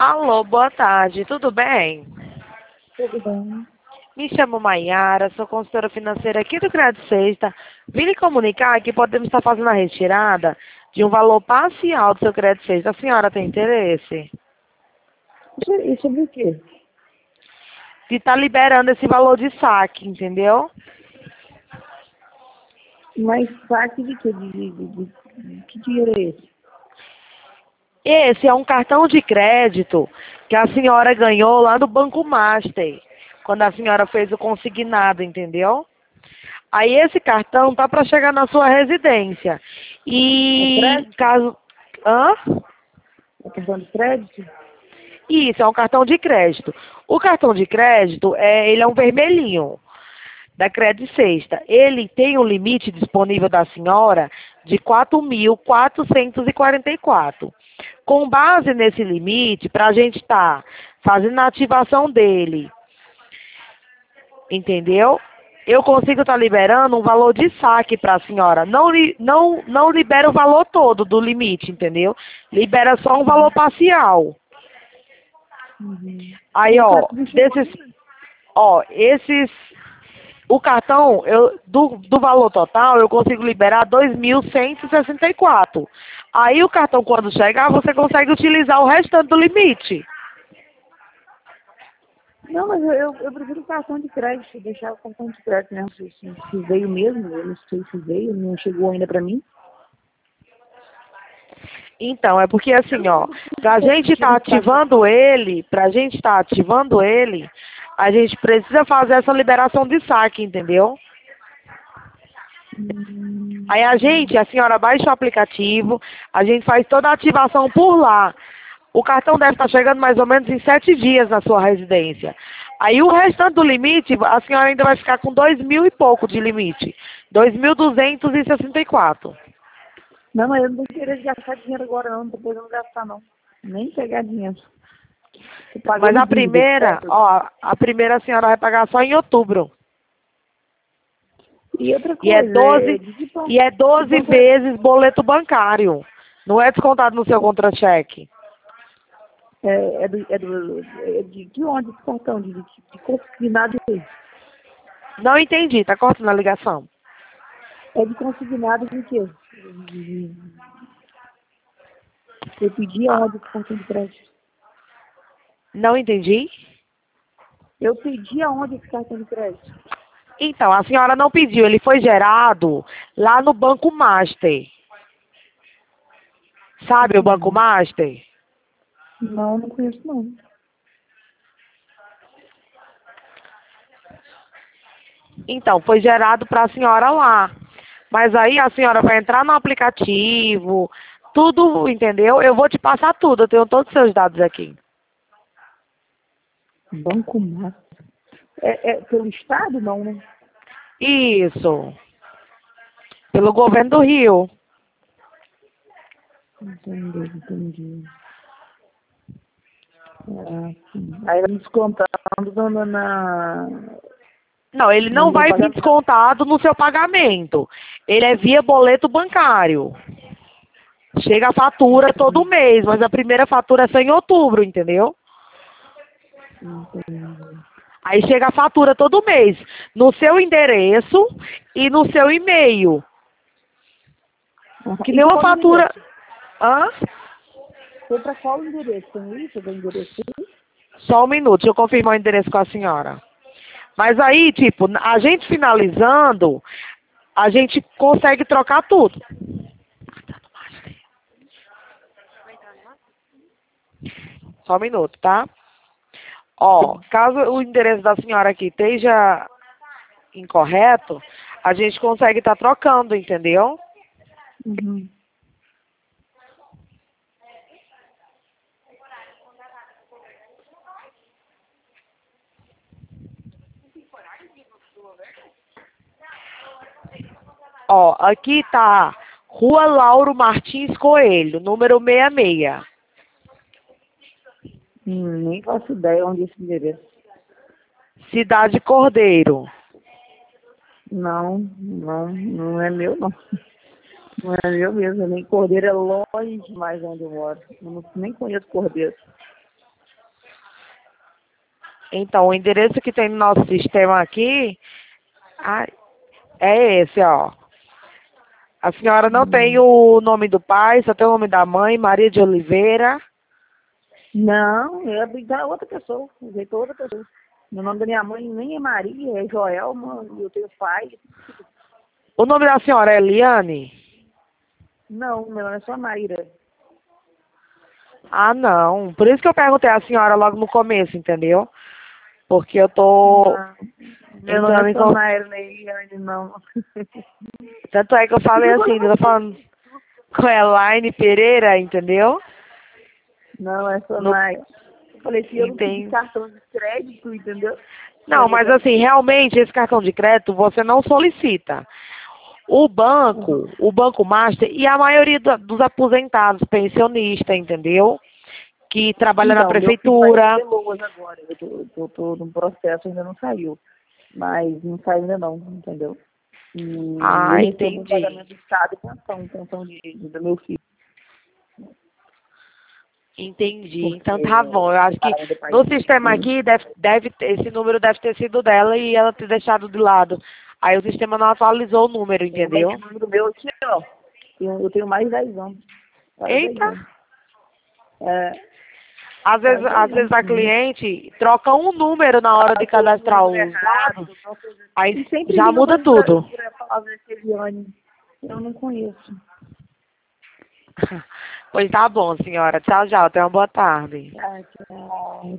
Alô, boa tarde, tudo bem? Tudo bem. Me chamo Maiara, sou consultora financeira aqui do Crédito Sexta. Vim lhe comunicar que podemos estar fazendo a retirada de um valor parcial do seu Crédito Sexta. A senhora tem interesse? E sobre o quê? De estar liberando esse valor de saque, entendeu? Mas saque de quê? Que dinheiro é esse? Esse é um cartão de crédito que a senhora ganhou lá no Banco Master, quando a senhora fez o consignado, entendeu? Aí esse cartão tá para chegar na sua residência. É E crédito? caso... Hã? É cartão de crédito? Isso, é um cartão de crédito. O cartão de crédito, ele é um vermelhinho, da Crédito Sexta. Ele tem um limite disponível da senhora de 4.444. Com base nesse limite, para a gente estar fazendo a ativação dele, entendeu? Eu consigo estar liberando um valor de saque para a senhora. Não libera o valor todo do limite, entendeu? Libera só um valor parcial. Uhum. Aí, ó, o cartão, do valor total, eu consigo liberar 2.164. Aí o cartão, quando chegar, você consegue utilizar o restante do limite. Não, mas eu prefiro o cartão de crédito, deixar o cartão de crédito mesmo. Se veio mesmo, eu não sei se veio, não chegou ainda para mim. Então, é porque assim, ó, pra gente estar ativando ele, a gente precisa fazer essa liberação de saque, entendeu? Aí a senhora baixa o aplicativo, a gente faz toda a ativação por lá. O cartão deve estar chegando mais ou menos em 7 dias na sua residência. Aí o restante do limite, a senhora ainda vai ficar com 2.000 e pouco de limite. 2.264. Não, mas eu não tenho interesse de gastar dinheiro agora não, depois eu não gastar não. Nem pegar dinheiro. Mas a primeira a senhora vai pagar só em outubro. E outra E é coisa, 12, e é 12 vezes boleto bancário. Não é descontado no seu contra-cheque. de onde esse cartão? De consignado aí. Não entendi, tá cortando a ligação. É de consignado de quê? Eu pedi aonde esse cartão de crédito? Não entendi? Eu pedi aonde esse cartão de crédito? Então, a senhora não pediu, ele foi gerado lá no Banco Master. Sabe o Banco Master? Não, não conheço não. Então, foi gerado para a senhora lá. Mas aí a senhora vai entrar no aplicativo, tudo, entendeu? Eu vou te passar tudo, eu tenho todos os seus dados aqui. Banco Master. É pelo Estado, não, né? Isso. Pelo governo do Rio. Entendi. Sim. Aí vai descontando Não, ele no não meu vai vir pagamento. descontado no seu pagamento. Ele é via boleto bancário. Chega a fatura todo mês, mas a primeira fatura é só em outubro, entendeu? Entendi. Aí chega a fatura todo mês, no seu endereço e no seu e-mail. Que E nem uma qual fatura... endereço? Hã? Foi para qual endereço? Tem isso? Do endereço? Só um minuto, deixa eu confirmar o endereço com a senhora. Mas aí, tipo, a gente finalizando, a gente consegue trocar tudo. Só um minuto, tá? Ó, caso o endereço da senhora aqui esteja incorreto, a gente consegue estar trocando, entendeu? Uhum. Ó, aqui tá Rua Lauro Martins Coelho, número 66. Nem faço ideia onde é esse endereço. Cidade Cordeiro. Não é meu, não. Não é meu mesmo. Nem Cordeiro é longe demais de onde eu moro. Eu nem conheço Cordeiro. Então, o endereço que tem no nosso sistema aqui ah, é esse, ó. A senhora não tem Hum. o nome do pai, só tem o nome da mãe, Maria de Oliveira. Não, é da outra pessoa. Rejeitou outra pessoa. O nome da minha mãe nem é Maria, é Joelma, e eu tenho pai. O nome da senhora é Eliane? Não, meu nome é só Mayra. Ah, não. Por isso que eu perguntei à senhora logo no começo, entendeu? Porque eu tô Não, meu nome entrando é em... só Mayra, não é Eliane, não. Tanto é que eu falei assim, eu tô falando com a Elaine Pereira, entendeu? Não, é só No... Mayra. Eu falei, se eu não pedir Entendi. cartão de crédito, entendeu? Não, mas assim, realmente esse cartão de crédito você não solicita. Uhum. O Banco Master e a maioria dos aposentados, pensionistas, entendeu? Que trabalha na Então, meu filho vai prefeitura. receber loas agora. Eu tô num processo, ainda não saiu. Mas não saiu ainda não, entendeu? E eu Ah, recebo um entendi. pagamento do Estado e pensão do meu filho. Entendi. Porque Então tá bom. Eu o acho que pagamento do pai no dele. sistema aqui esse número deve ter sido dela e ela ter deixado de lado. Aí o sistema não atualizou o número, Esse entendeu? número meu aqui, ó. Eu tenho mais de 10 anos. Quase 10 Eita! anos. É, Às quase 10 vezes anos a comigo. cliente troca um número na hora de Passou o cadastrar número os errado. dados, Qualquer coisa. aí E sempre já liga muda tudo. pra falar desse Eliane. Eu não conheço. Pois tá bom, senhora. Tchau, tchau. Tenha uma boa tarde. Ah, tchau.